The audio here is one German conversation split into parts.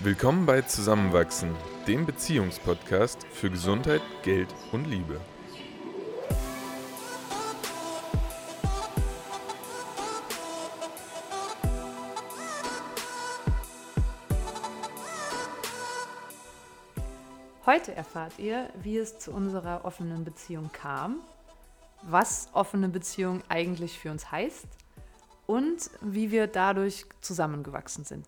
Willkommen bei Zusammenwachsen, dem Beziehungspodcast für Gesundheit, Geld und Liebe. Heute erfahrt ihr, wie es zu unserer offenen Beziehung kam, was offene Beziehung eigentlich für uns heißt und wie wir dadurch zusammengewachsen sind.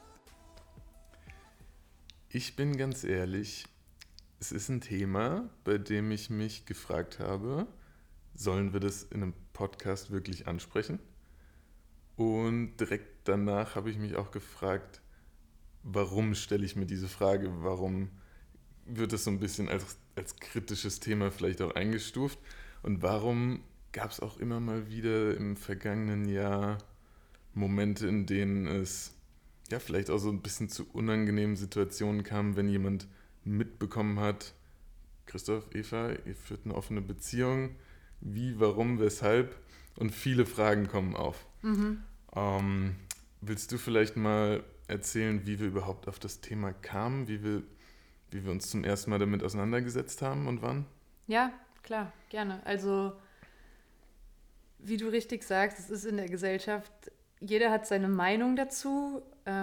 Ich bin ganz ehrlich, es ist ein Thema, bei dem ich mich gefragt habe, sollen wir das in einem Podcast wirklich ansprechen? Und direkt danach habe ich mich auch gefragt, warum stelle ich mir diese Frage? Warum wird es so ein bisschen als kritisches Thema vielleicht auch eingestuft? Und warum gab es auch immer mal wieder im vergangenen Jahr Momente, in denen es ja vielleicht auch so ein bisschen zu unangenehmen Situationen kam, wenn jemand mitbekommen hat, Christoph, Eva, ihr führt eine offene Beziehung, wie, warum, weshalb? Und viele Fragen kommen auf. Willst du vielleicht mal erzählen, wie wir überhaupt auf das Thema kamen, wie wir uns zum ersten Mal damit auseinandergesetzt haben und wann? Ja, klar, gerne. Also, wie du richtig sagst, es ist in der Gesellschaft, jeder hat seine Meinung dazu.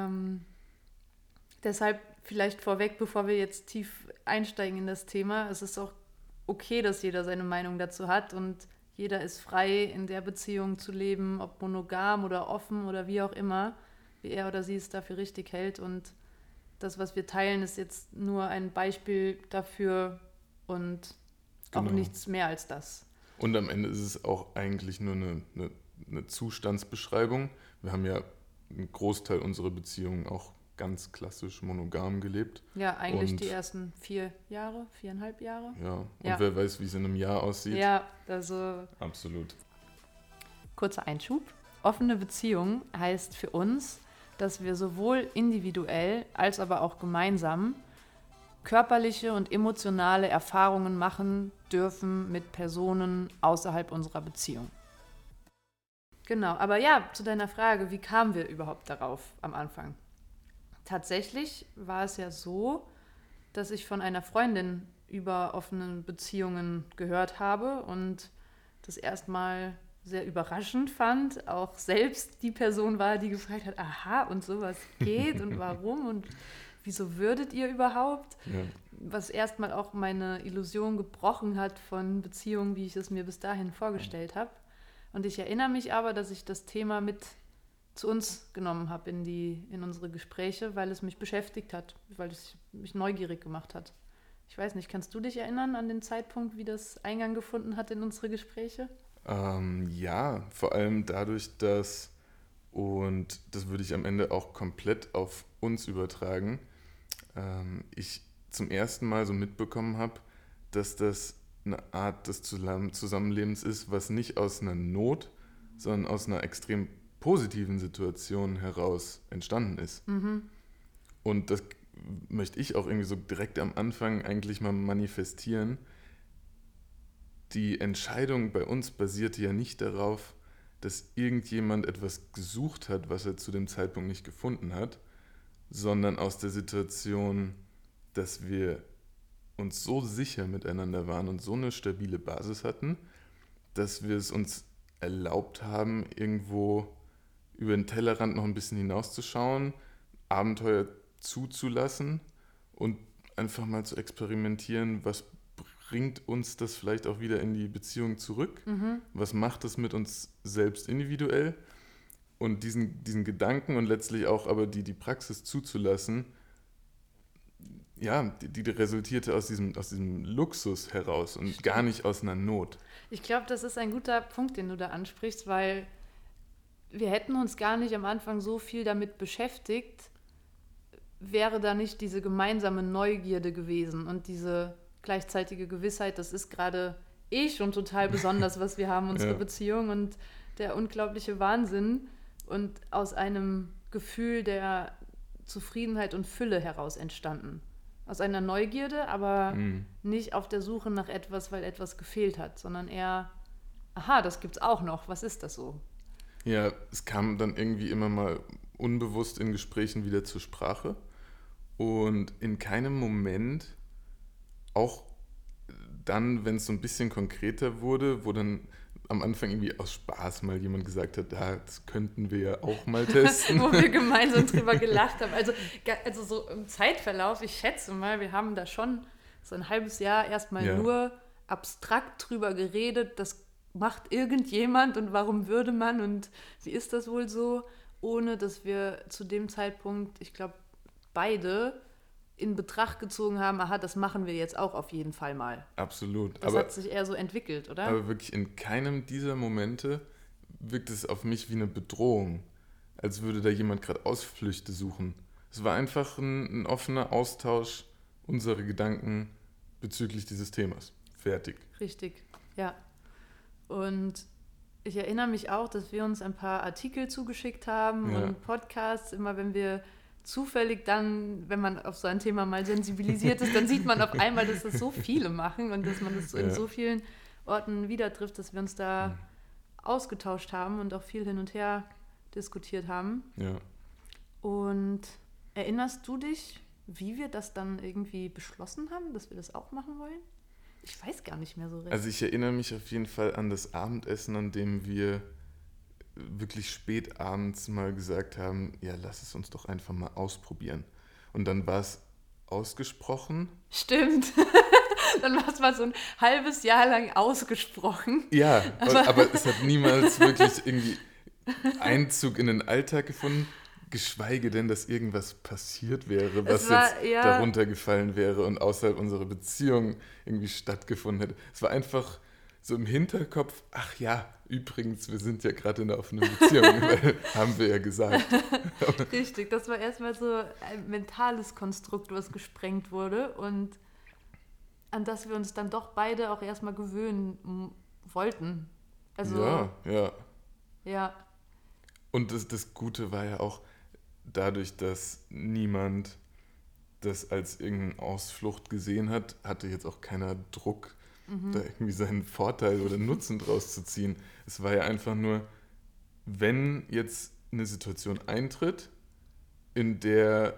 Deshalb vielleicht vorweg, bevor wir jetzt tief einsteigen in das Thema, es ist auch okay, dass jeder seine Meinung dazu hat und jeder ist frei, in der Beziehung zu leben, ob monogam oder offen oder wie auch immer, wie er oder sie es dafür richtig hält. Und das, was wir teilen, ist jetzt nur ein Beispiel dafür und auch nichts mehr als das. Und am Ende ist es auch eigentlich nur eine Zustandsbeschreibung. Wir haben ja einen Großteil unserer Beziehungen auch ganz klassisch monogam gelebt. Ja, eigentlich die ersten 4,5 Jahre. Ja, und wer weiß, wie es in einem Jahr aussieht. Ja, also... Absolut. Kurzer Einschub. Offene Beziehung heißt für uns, dass wir sowohl individuell als aber auch gemeinsam körperliche und emotionale Erfahrungen machen dürfen mit Personen außerhalb unserer Beziehung. Genau, aber ja, zu deiner Frage, wie kamen wir überhaupt darauf am Anfang? Tatsächlich war es ja so, dass ich von einer Freundin über offene Beziehungen gehört habe und das erstmal sehr überraschend fand, auch selbst die Person war, die gefragt hat, aha, und sowas geht und warum und wieso würdet ihr überhaupt? Ja. Was erstmal auch meine Illusion gebrochen hat von Beziehungen, wie ich es mir bis dahin vorgestellt habe. Und ich erinnere mich aber, dass ich das Thema mit zu uns genommen habe in unsere Gespräche, weil es mich beschäftigt hat, weil es mich neugierig gemacht hat. Ich weiß nicht, kannst du dich erinnern an den Zeitpunkt, wie das Eingang gefunden hat in unsere Gespräche? Ja, vor allem dadurch, und das würde ich am Ende auch komplett auf uns übertragen, ich zum ersten Mal so mitbekommen habe, dass das eine Art des Zusammenlebens ist, was nicht aus einer Not, sondern aus einer extrem positiven Situation heraus entstanden ist. Und das möchte ich auch irgendwie so direkt am Anfang eigentlich mal manifestieren. Die Entscheidung bei uns basierte ja nicht darauf, dass irgendjemand etwas gesucht hat, was er zu dem Zeitpunkt nicht gefunden hat, sondern aus der Situation, dass wir uns so sicher miteinander waren und so eine stabile Basis hatten, dass wir es uns erlaubt haben, irgendwo über den Tellerrand noch ein bisschen hinauszuschauen, Abenteuer zuzulassen und einfach mal zu experimentieren, was bringt uns das vielleicht auch wieder in die Beziehung zurück? Was macht es mit uns selbst individuell? Und diesen Gedanken und letztlich auch aber die Praxis zuzulassen, ja, die resultierte aus diesem Luxus heraus und gar nicht aus einer Not. Ich glaube, das ist ein guter Punkt, den du da ansprichst, weil wir hätten uns gar nicht am Anfang so viel damit beschäftigt, wäre da nicht diese gemeinsame Neugierde gewesen und diese gleichzeitige Gewissheit, das ist gerade schon total besonders, was wir haben, unsere Beziehung und der unglaubliche Wahnsinn und aus einem Gefühl der Zufriedenheit und Fülle heraus entstanden. Aus einer Neugierde, aber nicht auf der Suche nach etwas, weil etwas gefehlt hat, sondern eher, aha, das gibt's auch noch, was ist das so? Ja, es kam dann irgendwie immer mal unbewusst in Gesprächen wieder zur Sprache Und in keinem Moment, auch dann, wenn es so ein bisschen konkreter wurde, wo dann am Anfang irgendwie aus Spaß mal jemand gesagt hat, das könnten wir ja auch mal testen. Wo wir gemeinsam drüber gelacht haben. Also so im Zeitverlauf, ich schätze mal, wir haben da schon so ein halbes Jahr erstmal nur abstrakt drüber geredet, das macht irgendjemand und warum würde man und wie ist das wohl so, ohne dass wir zu dem Zeitpunkt, ich glaube, beide in Betracht gezogen haben, aha, das machen wir jetzt auch auf jeden Fall mal. Absolut. Das hat sich eher so entwickelt, oder? Aber wirklich in keinem dieser Momente wirkt es auf mich wie eine Bedrohung, als würde da jemand gerade Ausflüchte suchen. Es war einfach ein offener Austausch unserer Gedanken bezüglich dieses Themas. Fertig. Richtig, ja. Und ich erinnere mich auch, dass wir uns ein paar Artikel zugeschickt haben und Podcasts, immer wenn wir zufällig dann, wenn man auf so ein Thema mal sensibilisiert ist, dann sieht man auf einmal, dass das so viele machen und dass man das so in so vielen Orten wieder trifft, dass wir uns da ausgetauscht haben und auch viel hin und her diskutiert haben. Ja. Und erinnerst du dich, wie wir das dann irgendwie beschlossen haben, dass wir das auch machen wollen? Ich weiß gar nicht mehr so recht. Also ich erinnere mich auf jeden Fall an das Abendessen, an dem wir wirklich spät abends mal gesagt haben, ja, lass es uns doch einfach mal ausprobieren. Und dann war es ausgesprochen. Stimmt. Dann war es mal so ein halbes Jahr lang ausgesprochen. Ja, aber es hat niemals wirklich irgendwie Einzug in den Alltag gefunden, geschweige denn, dass irgendwas passiert wäre, was jetzt darunter gefallen wäre und außerhalb unserer Beziehung irgendwie stattgefunden hätte. Es war einfach so im Hinterkopf, ach ja, übrigens, wir sind ja gerade in einer offenen Beziehung, haben wir ja gesagt. Richtig, das war erstmal so ein mentales Konstrukt, was gesprengt wurde und an das wir uns dann doch beide auch erstmal gewöhnen wollten. Also, ja. Und das Gute war ja auch, dadurch, dass niemand das als irgendeine Ausflucht gesehen hat, hatte jetzt auch keiner Druck, da irgendwie seinen Vorteil oder Nutzen draus zu ziehen. Es war ja einfach nur, wenn jetzt eine Situation eintritt, in der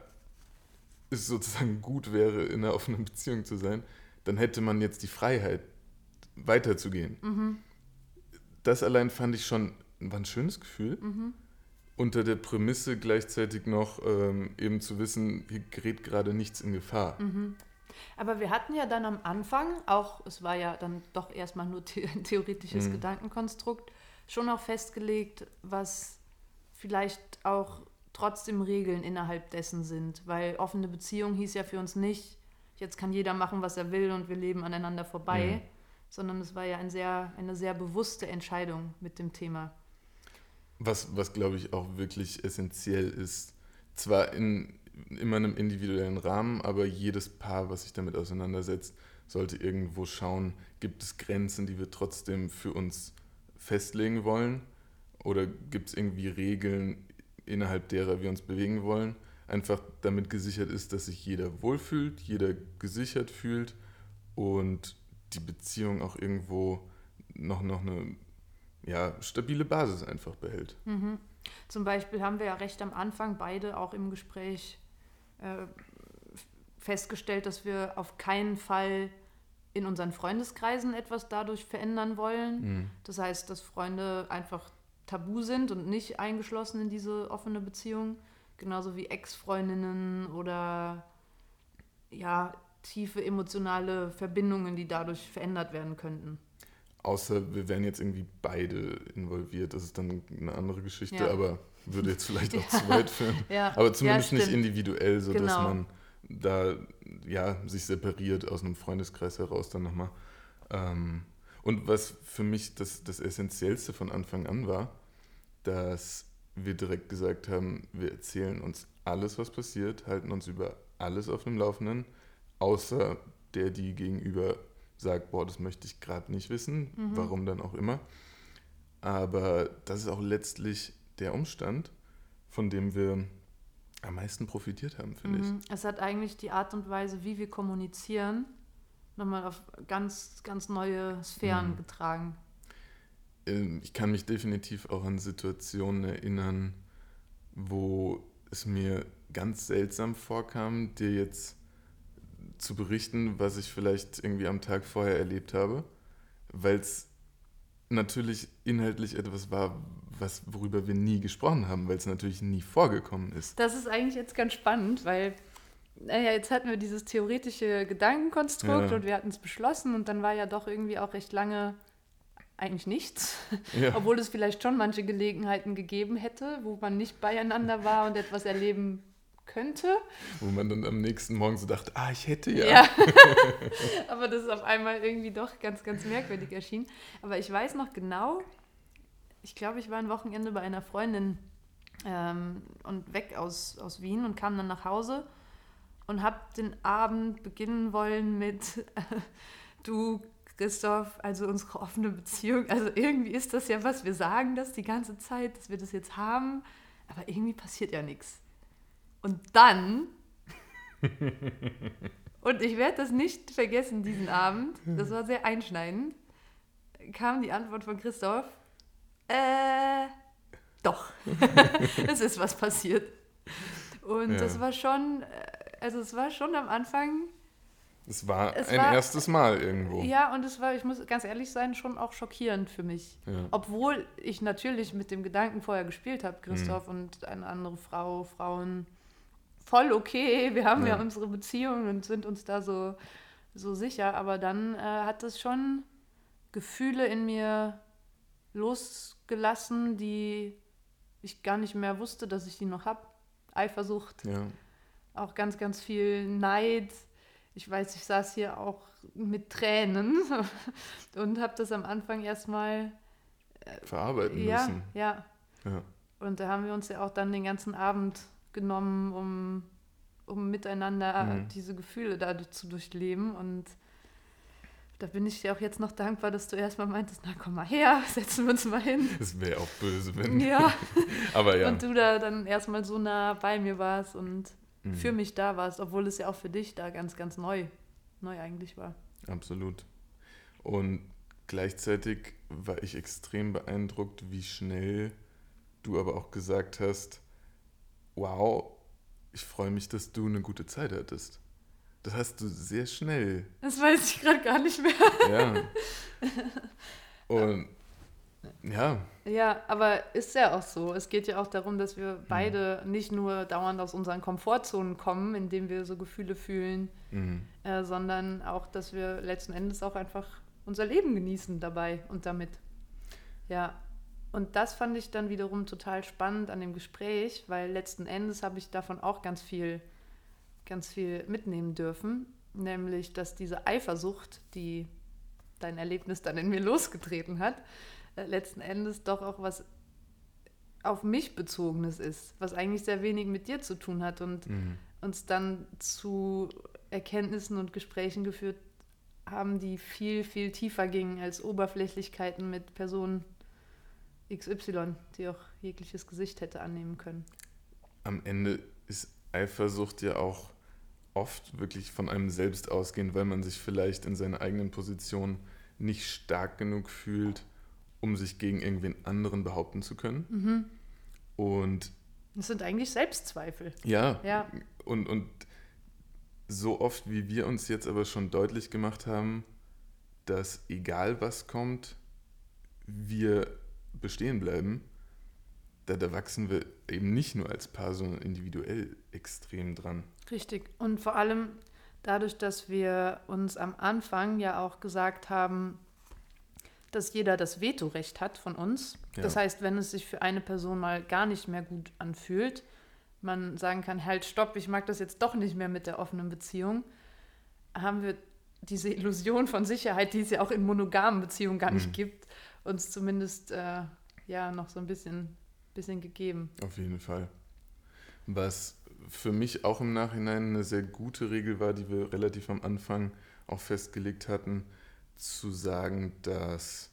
es sozusagen gut wäre, in einer offenen Beziehung zu sein, dann hätte man jetzt die Freiheit, weiterzugehen. Das allein fand ich schon, war ein schönes Gefühl. Unter der Prämisse gleichzeitig noch eben zu wissen, hier gerät gerade nichts in Gefahr. Aber wir hatten ja dann am Anfang, auch es war ja dann doch erstmal nur ein theoretisches Gedankenkonstrukt, schon auch festgelegt, was vielleicht auch trotzdem Regeln innerhalb dessen sind. Weil offene Beziehung hieß ja für uns nicht, jetzt kann jeder machen, was er will und wir leben aneinander vorbei, sondern es war ja eine sehr bewusste Entscheidung mit dem Thema. Was glaube ich auch wirklich essentiell ist, zwar in immer einem individuellen Rahmen, aber jedes Paar, was sich damit auseinandersetzt, sollte irgendwo schauen, gibt es Grenzen, die wir trotzdem für uns festlegen wollen oder gibt es irgendwie Regeln, innerhalb derer wir uns bewegen wollen, einfach damit gesichert ist, dass sich jeder wohlfühlt, jeder gesichert fühlt und die Beziehung auch irgendwo noch eine stabile Basis einfach behält. Zum Beispiel haben wir ja recht am Anfang beide auch im Gespräch festgestellt, dass wir auf keinen Fall in unseren Freundeskreisen etwas dadurch verändern wollen. Das heißt, dass Freunde einfach tabu sind und nicht eingeschlossen in diese offene Beziehung. Genauso wie Ex-Freundinnen oder tiefe emotionale Verbindungen, die dadurch verändert werden könnten. Außer wir wären jetzt irgendwie beide involviert. Das ist dann eine andere Geschichte, aber würde jetzt vielleicht auch zu weit führen. Aber zumindest nicht individuell, sodass man da sich separiert aus einem Freundeskreis heraus dann nochmal. Und was für mich das Essentiellste von Anfang an war, dass wir direkt gesagt haben, wir erzählen uns alles, was passiert, halten uns über alles auf dem Laufenden, außer die gegenüber sagt, boah, das möchte ich gerade nicht wissen, warum dann auch immer. Aber das ist auch letztlich der Umstand, von dem wir am meisten profitiert haben, finde ich. Es hat eigentlich die Art und Weise, wie wir kommunizieren, nochmal auf ganz, ganz neue Sphären getragen. Ich kann mich definitiv auch an Situationen erinnern, wo es mir ganz seltsam vorkam, dir jetzt zu berichten, was ich vielleicht irgendwie am Tag vorher erlebt habe, weil es natürlich inhaltlich etwas war, worüber wir nie gesprochen haben, weil es natürlich nie vorgekommen ist. Das ist eigentlich jetzt ganz spannend, weil jetzt hatten wir dieses theoretische Gedankenkonstrukt und wir hatten es beschlossen und dann war ja doch irgendwie auch recht lange eigentlich nichts, obwohl es vielleicht schon manche Gelegenheiten gegeben hätte, wo man nicht beieinander war und etwas erleben könnte. Wo man dann am nächsten Morgen so dachte, ich hätte ja. Aber das ist auf einmal irgendwie doch ganz, ganz merkwürdig erschien. Aber ich weiß noch genau, ich glaube, ich war ein Wochenende bei einer Freundin und weg aus Wien und kam dann nach Hause und habe den Abend beginnen wollen mit du, Christoph, also unsere offene Beziehung, also irgendwie ist das ja was, wir sagen das die ganze Zeit, dass wir das jetzt haben, aber irgendwie passiert ja nichts. Und dann, und ich werde das nicht vergessen, diesen Abend, das war sehr einschneidend, kam die Antwort von Christoph, doch, es ist was passiert. Und das war schon, also es war schon am Anfang... Es war erstes Mal irgendwo. Ja, und es war, ich muss ganz ehrlich sein, schon auch schockierend für mich. Ja. Obwohl ich natürlich mit dem Gedanken vorher gespielt habe, Christoph und eine andere Frau, Frauen, voll okay, wir haben ja unsere Beziehung und sind uns da so sicher. Aber dann hat es schon Gefühle in mir losgelassen, die ich gar nicht mehr wusste, dass ich die noch habe. Eifersucht, auch ganz, ganz viel Neid. Ich weiß, ich saß hier auch mit Tränen und habe das am Anfang erstmal verarbeiten müssen. Ja. Und da haben wir uns ja auch dann den ganzen Abend genommen, um miteinander diese Gefühle da zu durchleben. Und da bin ich dir auch jetzt noch dankbar, dass du erstmal meintest, na komm mal her, setzen wir uns mal hin. Das wäre auch böse, wenn... Ja. Aber ja. Und du da dann erstmal so nah bei mir warst und für mich da warst, obwohl es ja auch für dich da ganz, ganz neu eigentlich war. Absolut. Und gleichzeitig war ich extrem beeindruckt, wie schnell du aber auch gesagt hast, wow, ich freue mich, dass du eine gute Zeit hattest. Das hast du sehr schnell. Das weiß ich gerade gar nicht mehr. Ja. Und ja. Ja, aber ist ja auch so. Es geht ja auch darum, dass wir beide nicht nur dauernd aus unseren Komfortzonen kommen, indem wir so Gefühle fühlen, sondern auch, dass wir letzten Endes auch einfach unser Leben genießen dabei und damit. Ja, und das fand ich dann wiederum total spannend an dem Gespräch, weil letzten Endes habe ich davon auch ganz viel mitnehmen dürfen, nämlich, dass diese Eifersucht, die dein Erlebnis dann in mir losgetreten hat, letzten Endes doch auch was auf mich Bezogenes ist, was eigentlich sehr wenig mit dir zu tun hat und uns dann zu Erkenntnissen und Gesprächen geführt haben, die viel, viel tiefer gingen als Oberflächlichkeiten mit Personen XY, die auch jegliches Gesicht hätte annehmen können. Am Ende ist Eifersucht ja auch oft wirklich von einem selbst ausgehend, weil man sich vielleicht in seiner eigenen Position nicht stark genug fühlt, um sich gegen irgendwen anderen behaupten zu können. Und das sind eigentlich Selbstzweifel. Ja. Und so oft, wie wir uns jetzt aber schon deutlich gemacht haben, dass egal was kommt, wir bestehen bleiben, da wachsen wir eben nicht nur als Paar, sondern individuell extrem dran. Richtig. Und vor allem dadurch, dass wir uns am Anfang ja auch gesagt haben, dass jeder das Vetorecht hat von uns. Ja. Das heißt, wenn es sich für eine Person mal gar nicht mehr gut anfühlt, man sagen kann, halt, stopp, ich mag das jetzt doch nicht mehr mit der offenen Beziehung, haben wir diese Illusion von Sicherheit, die es ja auch in monogamen Beziehungen gar nicht gibt, uns zumindest noch so ein bisschen gegeben. Auf jeden Fall. Was für mich auch im Nachhinein eine sehr gute Regel war, die wir relativ am Anfang auch festgelegt hatten, zu sagen, dass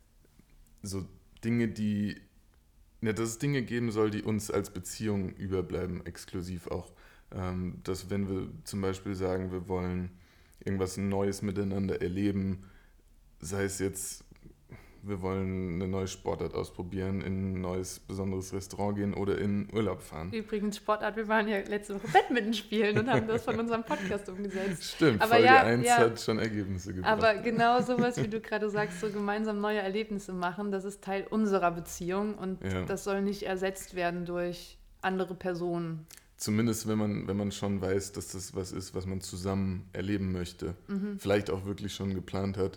so Dinge, dass es Dinge geben soll, die uns als Beziehung überbleiben, exklusiv auch. Dass wenn wir zum Beispiel sagen, wir wollen irgendwas Neues miteinander erleben, sei es jetzt wir wollen eine neue Sportart ausprobieren, in ein neues, besonderes Restaurant gehen oder in Urlaub fahren. Übrigens, Sportart, wir waren ja letzte Woche Badminton spielen und haben das von unserem Podcast umgesetzt. Stimmt, Aber Folge ja, 1 ja. hat schon Ergebnisse gebracht. Aber genau sowas, wie du gerade sagst, so gemeinsam neue Erlebnisse machen, das ist Teil unserer Beziehung und das soll nicht ersetzt werden durch andere Personen. Zumindest wenn man schon weiß, dass das was ist, was man zusammen erleben möchte. Vielleicht auch wirklich schon geplant hat.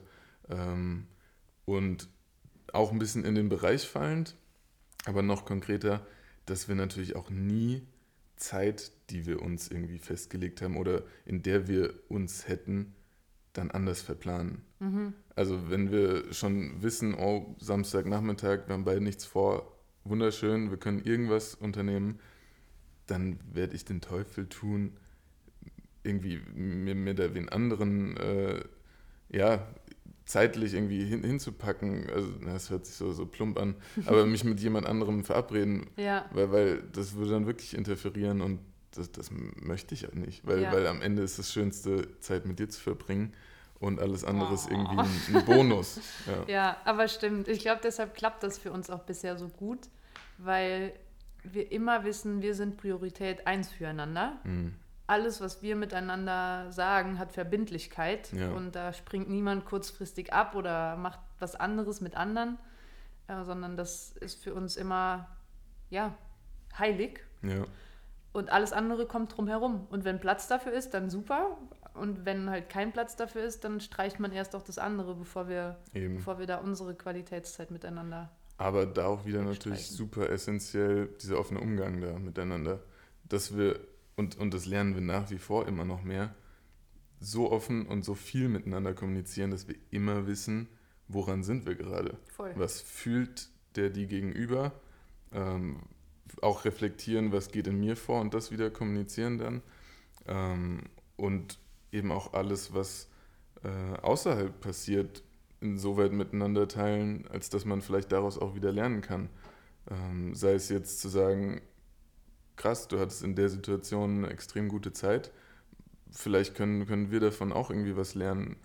Und auch ein bisschen in den Bereich fallend, aber noch konkreter, dass wir natürlich auch nie Zeit, die wir uns irgendwie festgelegt haben oder in der wir uns hätten, dann anders verplanen. Also wenn wir schon wissen, oh, Samstagnachmittag, wir haben beide nichts vor, wunderschön, wir können irgendwas unternehmen, dann werde ich den Teufel tun, irgendwie mir da wen anderen zeitlich irgendwie hinzupacken. Also das hört sich so plump an, aber mich mit jemand anderem verabreden, weil das würde dann wirklich interferieren und das möchte ich auch nicht, weil am Ende ist das Schönste, Zeit mit dir zu verbringen und alles andere ist irgendwie ein Bonus. Ja, aber stimmt. Ich glaube, deshalb klappt das für uns auch bisher so gut, weil wir immer wissen, wir sind Priorität 1 füreinander. Alles, was wir miteinander sagen, hat Verbindlichkeit und da springt niemand kurzfristig ab oder macht was anderes mit anderen, sondern das ist für uns immer heilig. Ja. Und alles andere kommt drumherum. Und wenn Platz dafür ist, dann super. Und wenn halt kein Platz dafür ist, dann streicht man erst auch das andere, bevor wir da unsere Qualitätszeit miteinander. Aber da auch wieder natürlich super essentiell dieser offene Umgang da miteinander, dass wir, und das lernen wir nach wie vor immer noch mehr, so offen und so viel miteinander kommunizieren, dass wir immer wissen, woran sind wir gerade. Voll. Was fühlt die gegenüber, auch reflektieren, was geht in mir vor und das wieder kommunizieren dann. Und eben auch alles, was außerhalb passiert, insoweit miteinander teilen, als dass man vielleicht daraus auch wieder lernen kann. Sei es jetzt zu sagen, krass, du hattest in der Situation eine extrem gute Zeit, vielleicht können wir davon auch irgendwie was lernen.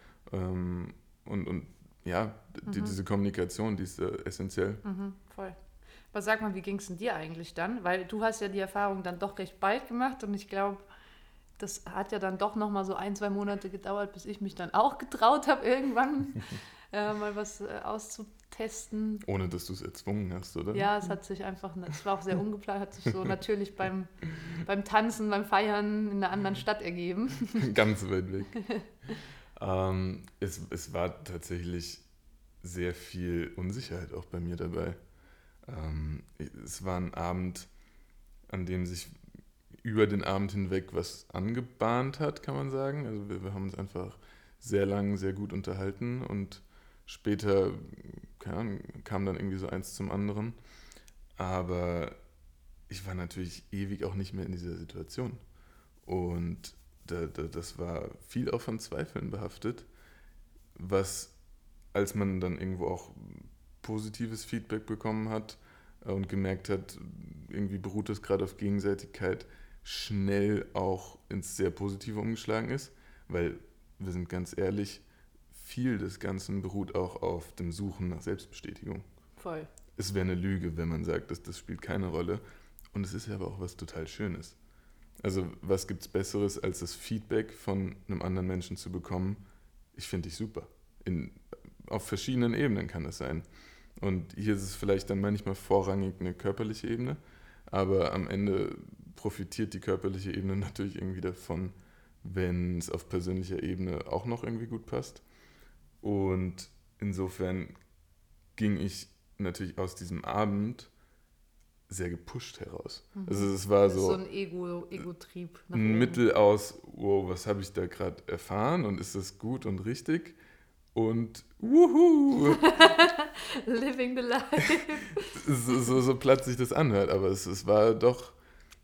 Diese Kommunikation, die ist essentiell. Voll. Aber sag mal, wie ging es denn dir eigentlich dann? Weil du hast ja die Erfahrung dann doch recht bald gemacht und ich glaube, das hat ja dann doch nochmal so 1-2 Monate gedauert, bis ich mich dann auch getraut habe, irgendwann mal was auszutesten. Ohne, dass du es erzwungen hast, oder? Ja, es hat sich einfach, es war auch sehr ungeplant, hat sich so natürlich beim Tanzen, beim Feiern in einer anderen Stadt ergeben. Ganz weit weg. Es war tatsächlich sehr viel Unsicherheit auch bei mir dabei. Es war ein Abend, an dem sich über den Abend hinweg was angebahnt hat, kann man sagen. Also wir haben uns einfach sehr lang, sehr gut unterhalten und später kam dann irgendwie so eins zum anderen. Aber ich war natürlich ewig auch nicht mehr in dieser Situation. Und das war viel auch von Zweifeln behaftet, was, als man dann irgendwo auch positives Feedback bekommen hat und gemerkt hat, irgendwie beruht es gerade auf Gegenseitigkeit, schnell auch ins sehr Positive umgeschlagen ist, weil wir sind ganz ehrlich, viel des Ganzen beruht auch auf dem Suchen nach Selbstbestätigung. Voll. Es wäre eine Lüge, wenn man sagt, das spielt keine Rolle. Und es ist ja aber auch was total Schönes. Also was gibt es Besseres, als das Feedback von einem anderen Menschen zu bekommen? Ich finde dich super. Auf verschiedenen Ebenen kann das sein. Und hier ist es vielleicht dann manchmal vorrangig eine körperliche Ebene, aber am Ende profitiert die körperliche Ebene natürlich irgendwie davon, wenn es auf persönlicher Ebene auch noch irgendwie gut passt. Und insofern ging ich natürlich aus diesem Abend sehr gepusht heraus. Also es war das ist so ein Ego-Trieb. Ein Mittel aus, wow, was habe ich da gerade erfahren und ist das gut und richtig? Und wuhu! Living the life. so platt sich das anhört, aber es war doch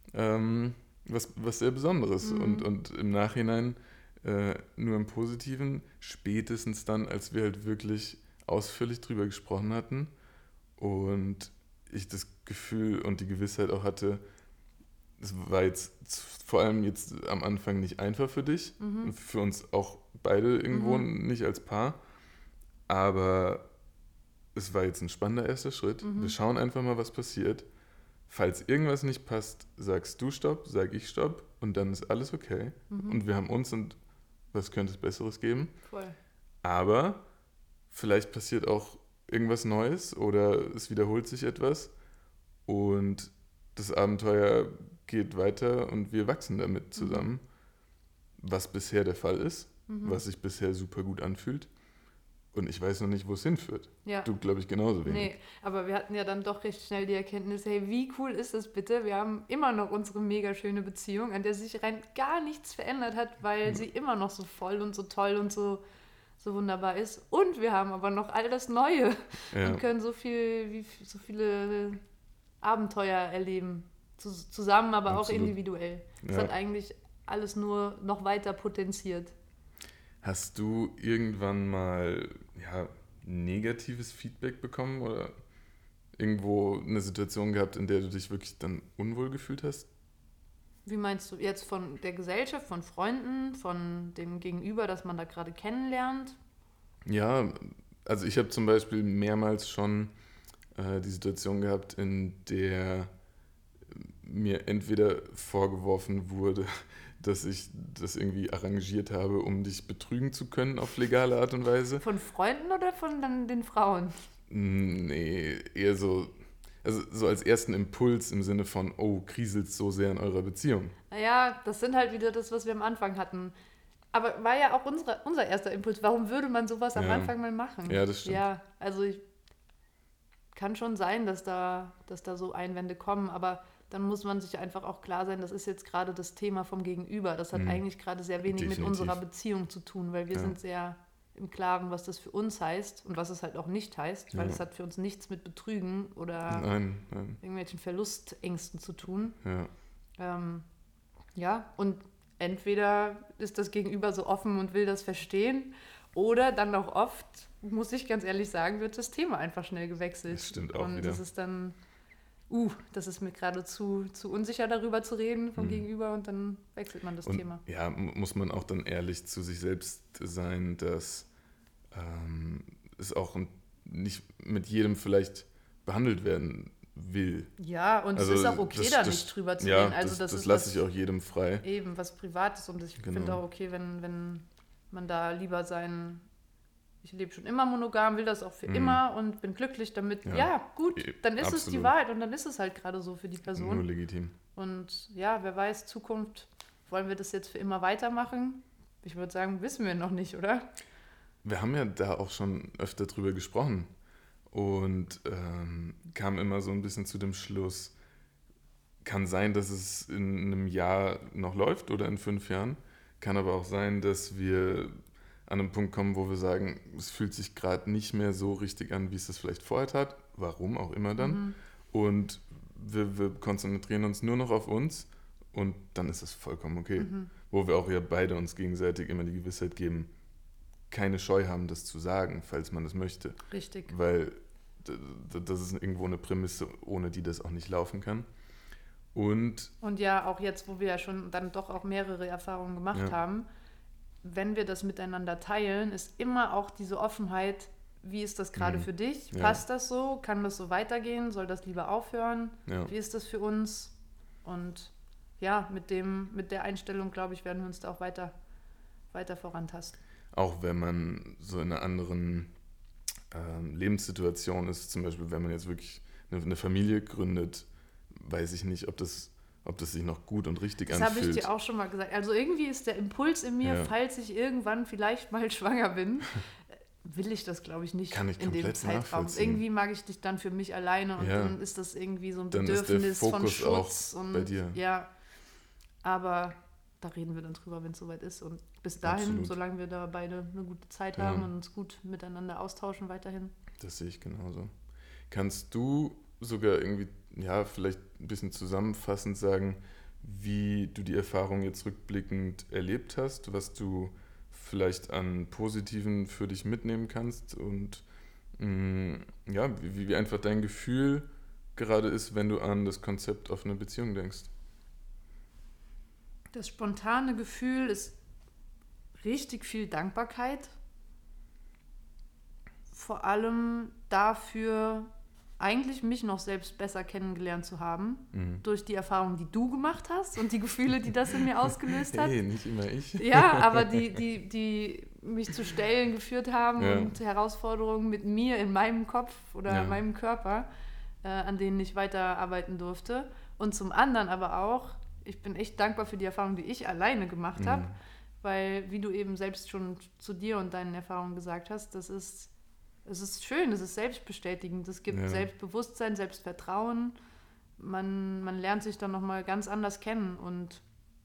was sehr Besonderes. Und im Nachhinein nur im Positiven, spätestens dann, als wir halt wirklich ausführlich drüber gesprochen hatten und ich das Gefühl und die Gewissheit auch hatte, es war jetzt vor allem jetzt am Anfang nicht einfach für dich, für uns auch beide irgendwo nicht als Paar, aber es war jetzt ein spannender erster Schritt. Wir schauen einfach mal, was passiert. Falls irgendwas nicht passt, sagst du Stopp, sag ich Stopp und dann ist alles okay. Und wir haben uns und was könnte es Besseres geben? Voll. Aber vielleicht passiert auch irgendwas Neues oder es wiederholt sich etwas und das Abenteuer geht weiter und wir wachsen damit zusammen, was bisher der Fall ist, was sich bisher super gut anfühlt. Und ich weiß noch nicht, wo es hinführt. Ja. Du, glaube ich, genauso wenig. Nee, aber wir hatten ja dann doch recht schnell die Erkenntnis, hey, wie cool ist das bitte? Wir haben immer noch unsere mega schöne Beziehung, an der sich rein gar nichts verändert hat, weil sie immer noch so voll und so toll und so wunderbar ist. Und wir haben aber noch all das Neue und können so viele Abenteuer erleben. Zusammen, aber Absolut. auch individuell. Das hat eigentlich alles nur noch weiter potenziert. Hast du irgendwann mal negatives Feedback bekommen oder irgendwo eine Situation gehabt, in der du dich wirklich dann unwohl gefühlt hast? Wie meinst du jetzt von der Gesellschaft, von Freunden, von dem Gegenüber, das man da gerade kennenlernt? Ja, also ich habe zum Beispiel mehrmals schon die Situation gehabt, in der mir entweder vorgeworfen wurde, dass ich das irgendwie arrangiert habe, um dich betrügen zu können auf legale Art und Weise. Von Freunden oder von dann den Frauen? Nee, eher so, also so als ersten Impuls im Sinne von, oh, kriselt's so sehr in eurer Beziehung. Naja, das sind halt wieder das, was wir am Anfang hatten. Aber war ja auch unser erster Impuls. Warum würde man sowas am Anfang mal machen? Ja, das stimmt. Ja, also kann schon sein, dass da so Einwände kommen, aber dann muss man sich einfach auch klar sein, das ist jetzt gerade das Thema vom Gegenüber. Das hat eigentlich gerade sehr wenig Definitiv. mit unserer Beziehung zu tun, weil wir sind sehr im Klaren, was das für uns heißt und was es halt auch nicht heißt, weil es hat für uns nichts mit Betrügen oder Nein. irgendwelchen Verlustängsten zu tun. Ja. Ja, und entweder ist das Gegenüber so offen und will das verstehen oder dann auch oft, muss ich ganz ehrlich sagen, wird das Thema einfach schnell gewechselt. Das stimmt auch und wieder. das ist dann, das ist mir gerade zu unsicher darüber zu reden vom Gegenüber und dann wechselt man das Und Thema. ja, muss man auch dann ehrlich zu sich selbst sein, dass es auch nicht mit jedem vielleicht behandelt werden will. Ja, und Also es ist auch okay, da nicht drüber zu reden. Also das lasse ich auch jedem frei. Eben was Privates und ich finde auch okay, wenn man da lieber ich lebe schon immer monogam, will das auch für immer und bin glücklich damit. Ja, gut, dann ist es die Wahrheit und dann ist es halt gerade so für die Person. Nur legitim. Und ja, wer weiß, Zukunft, wollen wir das jetzt für immer weitermachen? Ich würde sagen, wissen wir noch nicht, oder? Wir haben ja da auch schon öfter drüber gesprochen und kamen immer so ein bisschen zu dem Schluss, kann sein, dass es in einem Jahr noch läuft oder in 5 Jahren, kann aber auch sein, dass wir an einem Punkt kommen, wo wir sagen, es fühlt sich gerade nicht mehr so richtig an, wie es das vielleicht vorher tat, warum auch immer dann. Und wir konzentrieren uns nur noch auf uns und dann ist es vollkommen okay. Wo wir auch ja beide uns gegenseitig immer die Gewissheit geben, keine Scheu haben, das zu sagen, falls man das möchte. Richtig. Weil das ist irgendwo eine Prämisse, ohne die das auch nicht laufen kann. Und ja, auch jetzt, wo wir ja schon dann doch auch mehrere Erfahrungen gemacht haben, wenn wir das miteinander teilen, ist immer auch diese Offenheit, wie ist das gerade für dich? Passt das so? Kann das so weitergehen? Soll das lieber aufhören? Wie ist das für uns? Und ja, mit der Einstellung, glaube ich, werden wir uns da auch weiter vorantasten. Auch wenn man so in einer anderen Lebenssituation ist, zum Beispiel wenn man jetzt wirklich eine Familie gründet, weiß ich nicht, ob das sich noch gut und richtig anfühlt. Das habe ich dir auch schon mal gesagt. Also irgendwie ist der Impuls in mir, falls ich irgendwann vielleicht mal schwanger bin, will ich das, glaube ich, nicht Kann ich in dem Zeitraum. Irgendwie mag ich dich dann für mich alleine und dann ist das irgendwie so ein Bedürfnis von Schutz. Auch bei dir. Ja, aber da reden wir dann drüber, wenn es soweit ist. Und bis dahin, solange wir da beide eine gute Zeit haben und uns gut miteinander austauschen weiterhin. Das sehe ich genauso. Kannst du sogar irgendwie, vielleicht ein bisschen zusammenfassend sagen, wie du die Erfahrung jetzt rückblickend erlebt hast, was du vielleicht an Positiven für dich mitnehmen kannst und wie einfach dein Gefühl gerade ist, wenn du an das Konzept offene Beziehung denkst. Das spontane Gefühl ist richtig viel Dankbarkeit vor allem dafür, eigentlich mich noch selbst besser kennengelernt zu haben, durch die Erfahrungen, die du gemacht hast und die Gefühle, die das in mir ausgelöst hat. Hey, nicht immer ich. Ja, aber die mich zu Stellen geführt haben und Herausforderungen mit mir in meinem Kopf oder meinem Körper, an denen ich weiterarbeiten durfte. Und zum anderen aber auch, ich bin echt dankbar für die Erfahrungen, die ich alleine gemacht habe, weil, wie du eben selbst schon zu dir und deinen Erfahrungen gesagt hast, es ist schön, es ist selbstbestätigend, es gibt Selbstbewusstsein, Selbstvertrauen, man lernt sich dann nochmal ganz anders kennen und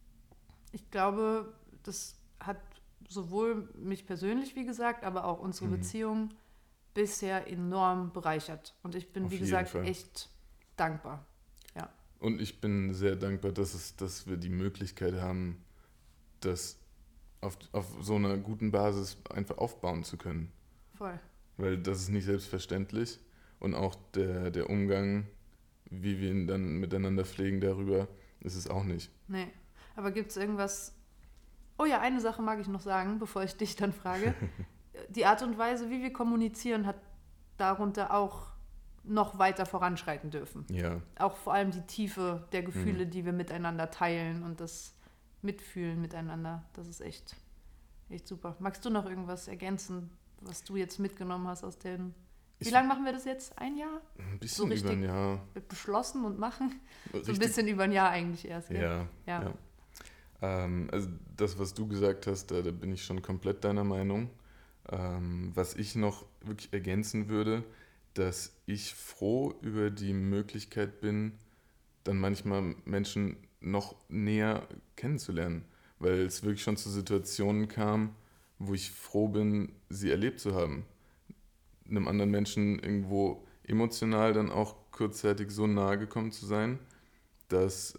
ich glaube, das hat sowohl mich persönlich, wie gesagt, aber auch unsere Beziehung bisher enorm bereichert und ich bin, wie gesagt, echt dankbar. Ja. Und ich bin sehr dankbar, dass wir die Möglichkeit haben, das auf so einer guten Basis einfach aufbauen zu können. Voll. Weil das ist nicht selbstverständlich und auch der Umgang, wie wir ihn dann miteinander pflegen darüber, ist es auch nicht. Nee, aber gibt es irgendwas... Oh ja, eine Sache mag ich noch sagen, bevor ich dich dann frage. Die Art und Weise, wie wir kommunizieren, hat darunter auch noch weiter voranschreiten dürfen. Ja. Auch vor allem die Tiefe der Gefühle, die wir miteinander teilen und das Mitfühlen miteinander. Das ist echt super. Magst du noch irgendwas ergänzen, was du jetzt mitgenommen hast aus den... Wie lange machen wir das jetzt? Ein Jahr? Ein bisschen so über ein Jahr. Beschlossen und machen? Richtig. So ein bisschen über ein Jahr eigentlich erst, gell? Ja. Also das, was du gesagt hast, da bin ich schon komplett deiner Meinung. Was ich noch wirklich ergänzen würde, dass ich froh über die Möglichkeit bin, dann manchmal Menschen noch näher kennenzulernen, weil es wirklich schon zu Situationen kam, wo ich froh bin, sie erlebt zu haben. Einem anderen Menschen irgendwo emotional dann auch kurzzeitig so nahe gekommen zu sein, dass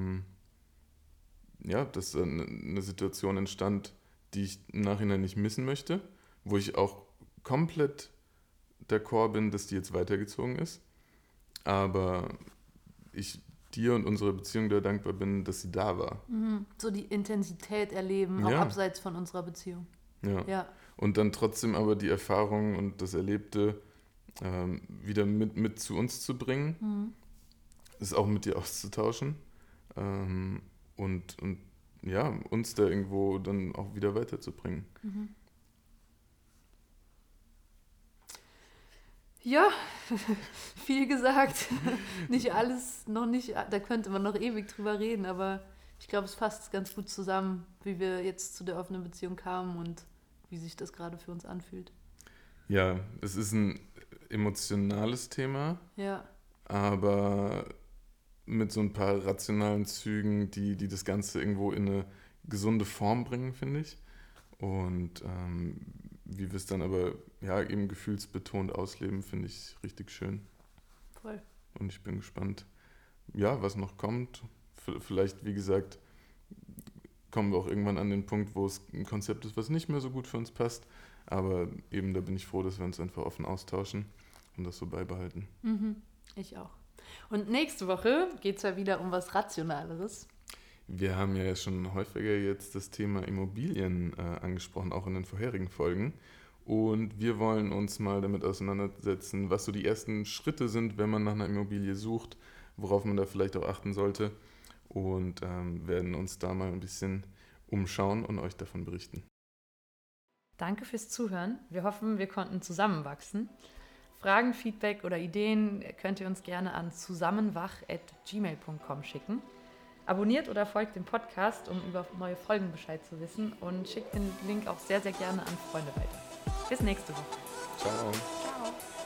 dass eine Situation entstand, die ich im Nachhinein nicht missen möchte, wo ich auch komplett d'accord bin, dass die jetzt weitergezogen ist, aber ich dir und unserer Beziehung da dankbar bin, dass sie da war. So die Intensität erleben, auch abseits von unserer Beziehung. Ja. Und dann trotzdem aber die Erfahrungen und das Erlebte wieder mit zu uns zu bringen, es auch mit dir auszutauschen und uns da irgendwo dann auch wieder weiterzubringen. Ja, viel gesagt. Nicht alles, noch nicht, da könnte man noch ewig drüber reden, aber ich glaube, es fasst ganz gut zusammen, wie wir jetzt zu der offenen Beziehung kamen und wie sich das gerade für uns anfühlt. Ja, es ist ein emotionales Thema, aber mit so ein paar rationalen Zügen, die das Ganze irgendwo in eine gesunde Form bringen, finde ich. Und wie wir es dann aber eben gefühlsbetont ausleben, finde ich richtig schön. Voll. Und ich bin gespannt, was noch kommt. Vielleicht, wie gesagt, kommen wir auch irgendwann an den Punkt, wo es ein Konzept ist, was nicht mehr so gut für uns passt. Aber eben, da bin ich froh, dass wir uns einfach offen austauschen und das so beibehalten. Ich auch. Und nächste Woche geht es ja wieder um was Rationaleres. Wir haben ja schon häufiger jetzt das Thema Immobilien angesprochen, auch in den vorherigen Folgen. Und wir wollen uns mal damit auseinandersetzen, was so die ersten Schritte sind, wenn man nach einer Immobilie sucht, worauf man da vielleicht auch achten sollte. Und werden uns da mal ein bisschen umschauen und euch davon berichten. Danke fürs Zuhören. Wir hoffen, wir konnten zusammenwachsen. Fragen, Feedback oder Ideen könnt ihr uns gerne an zusammenwach@gmail.com schicken. Abonniert oder folgt dem Podcast, um über neue Folgen Bescheid zu wissen und schickt den Link auch sehr, sehr gerne an Freunde weiter. Bis nächste Woche. Ciao. Ciao.